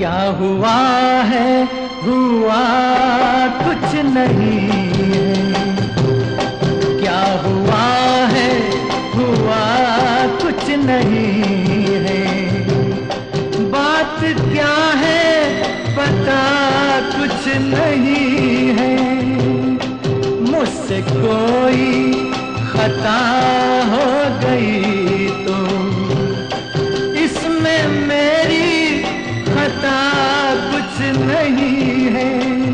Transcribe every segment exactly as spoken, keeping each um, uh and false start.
क्या हुआ है, हुआ कुछ नहीं है। क्या हुआ है, हुआ कुछ नहीं है। बात क्या है पता कुछ नहीं है। मुझसे कोई खता हो गई तो इसमें मेरी खता कुछ नहीं है।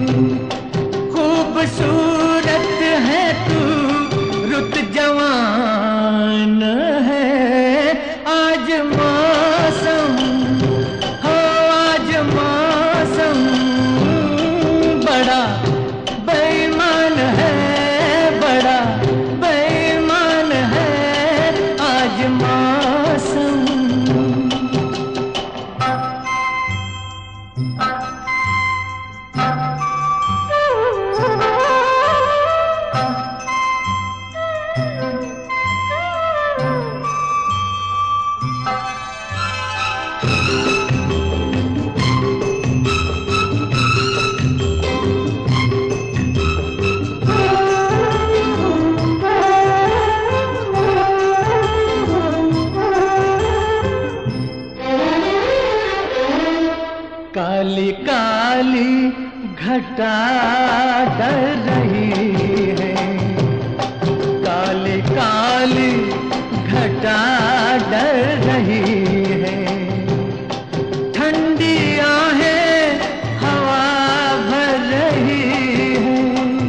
खूबसूरत है तू, रुत जवान है। आज मौसम हो, आज मौसम बड़ा बेईमान है, बड़ा बेईमान है आज मौसम। काली काली घटा डर रही है। काली काली घटा डर रही है। ठंडी आहें हवा भर रही है।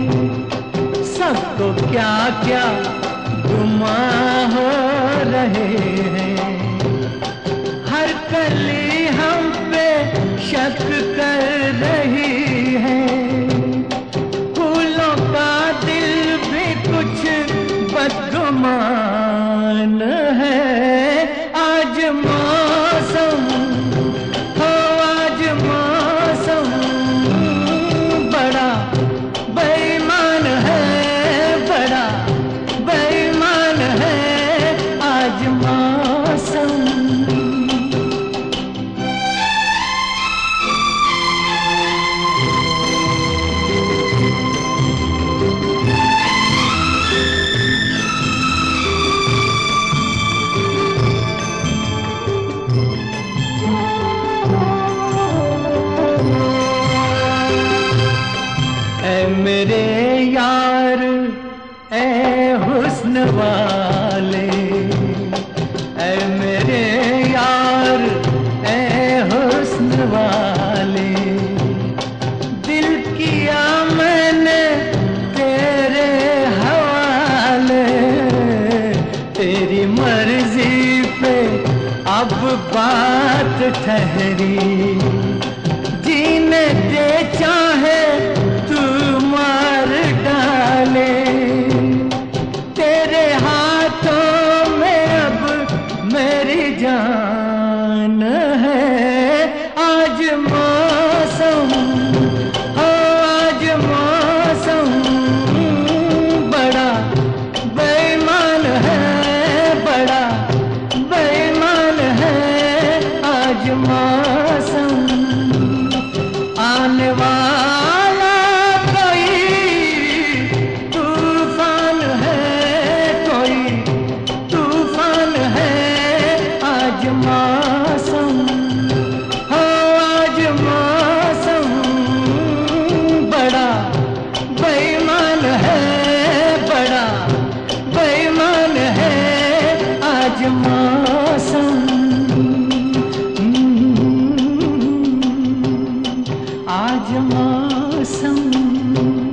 सबको क्या क्या गुमां हो रहे हैं। हर कली हम पे शक कर रही है। फूलों का दिल भी कुछ बदगुमान है। आज मौसम हो, आज मौसम बड़ा बेईमान है, बड़ा बेईमान है आज मौसम। ऐ मेरे यार, ऐ हुस्न वाले, ऐ मेरे यार, ऐ हुस्न वाले। दिल किया मैंने तेरे हवाले। तेरी मर्जी पे अब बात ठहरी। जीने दे चाहे मार डाले। तेरे हाथों में अब मेरी जान है। आज मौसम हो, आज मौसम बड़ा बेईमान है, बड़ा बेईमान है आज मौसम। आने वाला तूफान है, कोई तूफान है आज मौसम हो, आज मौसम बड़ा बेईमान है, बड़ा बेईमान है आज मौसम। आज मौसम